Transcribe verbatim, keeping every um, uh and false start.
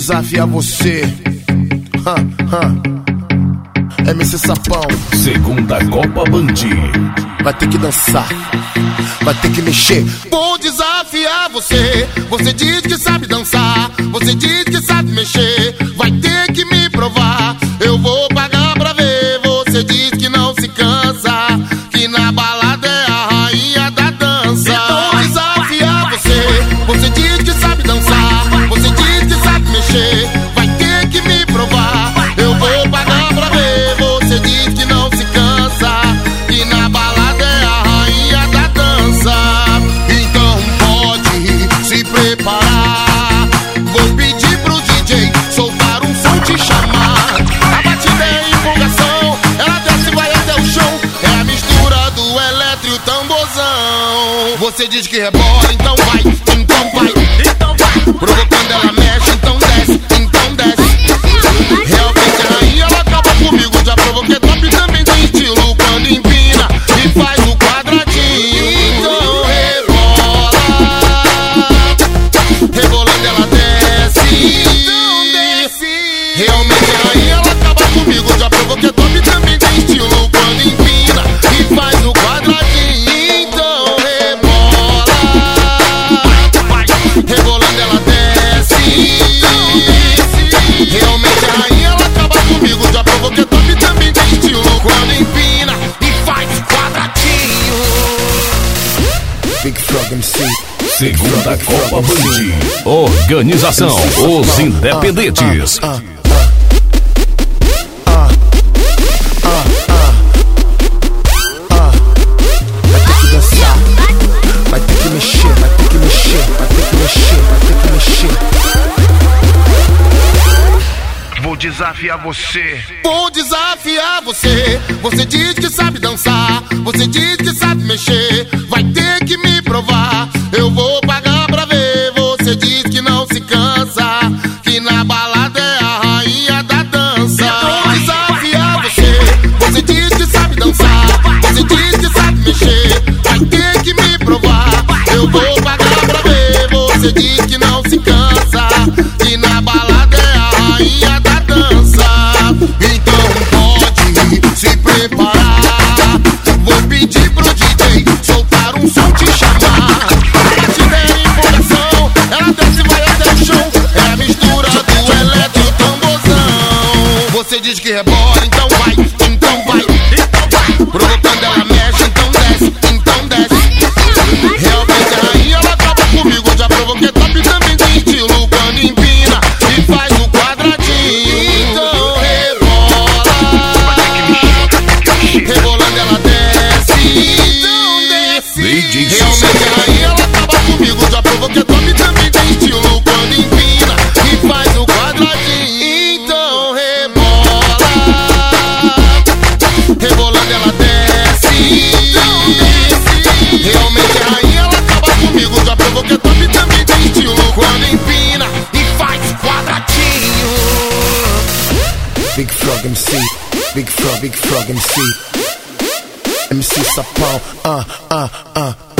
desafiar você. Ha, ha. M C Sapão. Segunda Copa Band. Vai ter que dançar, vai ter que mexer. Vou desafiar você. Você diz que sabe dançar, você diz que sabe mexer. Vai ter que me provar, eu vou pagar pra ver. Você diz que não se cansa, que na balada é a rainha da dança. Vou desafiar você. Você diz que sabe dançar, você diz que sabe mexer. Vai ter que me provar, eu vou pagar pra ver. Você diz que não se cansa, que na balada é a rainha da dança. Então pode se preparar, vou pedir pro D J soltar um som, te chamar. A batida é empolgação, ela desce e vai até o chão. É a mistura do eletro e o tamborzão. Você diz que rebola, então vai, então vai, então vai. Provocando ela mexe, então desce, então desce. Realmente a rainha, ela acaba comigo. Já provoquei top, também tem estilo quando empina e faz o quadradinho. Então rebola, rebolando ela desce, então desce. Realmente a rainha, ela acaba comigo. Já provoquei top, também tem estilo quando empina e faz o quadradinho. Então rebola, rebolando ela desce, então desce. Realmente a rainha, ela acaba comigo. Já provoquei top, também tem estilo quando empina e faz quadradinho. Big Frog M C. Segunda Copa Band. Organização Os Independentes. Ah, ah, ah, ah, ah. Vai ter que dançar, vai ter que mexer, vai ter que mexer, vai ter que mexer, vai ter que mexer. Vou desafiar você. Vou desafiar você. Você diz que sabe dançar, você diz que sabe mexer. Vai ter que me provar, eu vou pagar pra ver. Você diz que não se cansa, que na balada é a rainha da dança. Vou desafiar você. Você diz que sabe dançar, você diz que sabe mexer. Vai ter que me provar, eu vou pagar pra ver. Você diz que não se cansa, que na balada é a rainha da dança. Então pode se preparar, vou pedir pro D J soltar um som, te chamar. A batida é empolgação, ela desce e vai até o chão. É a mistura do eletro e o tamborzão. Você diz que rebola, então vai, então vai, então vai. Provocando ela mexe, então desce, então desce. Realmente a rainha, ela acaba comigo. Já provoquei top, também tem estilo quando empina e faz o quadradinho. Então rebola, rebolando ela desce, então desce. Realmente a rainha, ela acaba comigo. Já provoquei top, também tem estilo quando empina e faz o quadradinho. Então rebola, rebolando ela desce, então desce. Realmente a rainha, ela acaba comigo. Já provoquei top, também tem estilo quando empina e faz quadradinho. Big Frog M C, Big Frog, Big Frog M C, M C Sapão, ah, ah, ah.